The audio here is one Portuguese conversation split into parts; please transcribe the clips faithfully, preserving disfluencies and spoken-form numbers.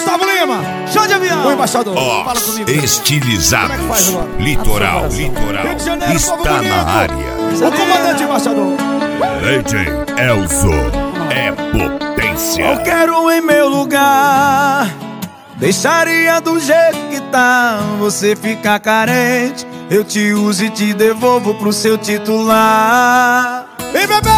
Gustavo Lima, Show de avião. o embaixador. Ó, Fala comigo. estilizados. Como é que faz agora? Litoral, Rio litoral. de Janeiro, Está povo bonito. na área. O comandante embaixador. D J Elzo é potência. Eu quero em meu lugar. Deixaria do jeito que tá. Você fica carente, eu te uso e te devolvo pro seu titular. Vem, bebê!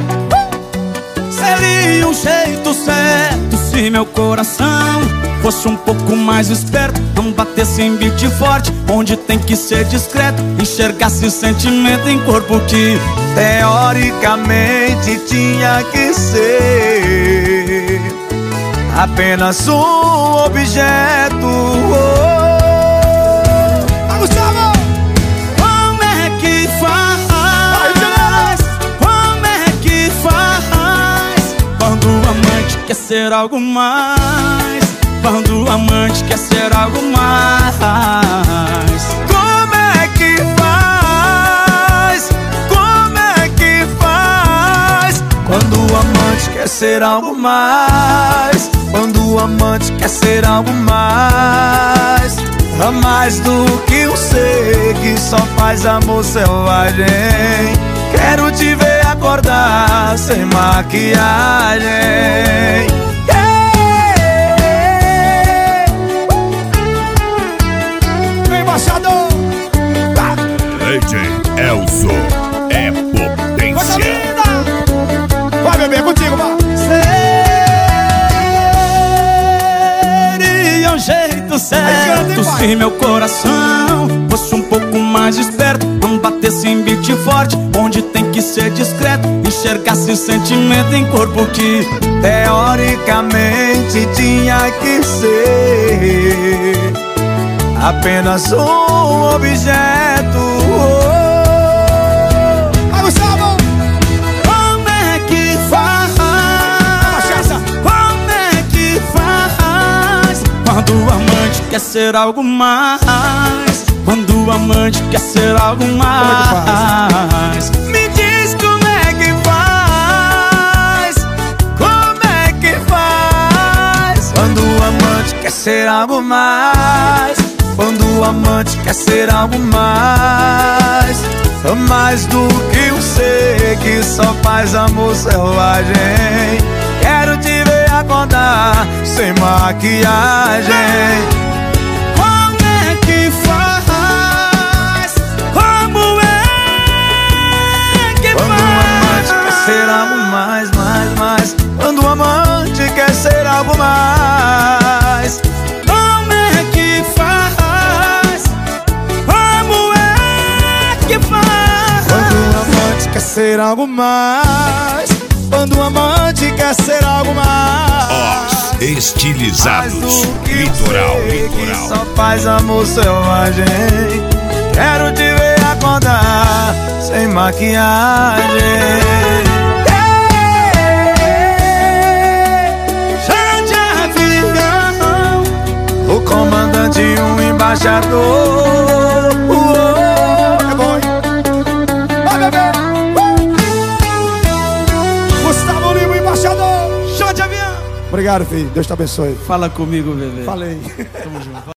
Seria um jeito certo se meu coração fosse um pouco mais esperto, não batesse em beat forte, onde tem que ser discreto, enxergasse sentimento em corpo que teoricamente tinha que ser apenas um objeto. Ah, Gustavo! Como é que faz? Como é que faz? Quando o amante quer ser algo mais. Quando o amante quer ser algo mais. Como é que faz? Como é que faz? Quando o amante quer ser algo mais. Quando o amante quer ser algo mais. A mais do que um ser que só faz amor selvagem. Quero te ver acordar sem maquiagem. Embaixador! D J Elzo é Coisa potência. linda! Vai, bebê, contigo, vai! Seria um jeito certo se meu coração fosse um pouco mais esperto, não batesse em beat forte, onde tem que ser discreto, enxergasse sentimento em corpo que teoricamente tinha que ser apenas um objeto. Vai, Gustavo! Como é que faz? Cachaça! Como é que faz? Quando o amante quer ser algo mais. Quando o amante quer ser algo mais. Me diz como é que faz. Como é que faz? Quando o amante quer ser algo mais. Quando o amante quer ser algo mais. Mais do que um ser que só faz amor selvagem. Quero te ver acordar sem maquiagem. Como é que faz? Como é que Quando faz? o amante quer ser algo mais, mais, mais. Quando o amante quer ser algo mais. Como é que faz? Como é que faz? Quando o amante quer ser algo mais. Quando o amante quer ser algo mais. Ó, estilizados. Litoral, litoral. Só faz amor selvagem. Quero te ver acordar sem maquiagem. Chá de avião, o comandante e um embaixador. É bom, hein? Vai, bebê! Gustavo Lima, embaixador! Show de avião. Obrigado, filho. Deus te abençoe. Fala comigo, bebê. Falei. Tamo junto.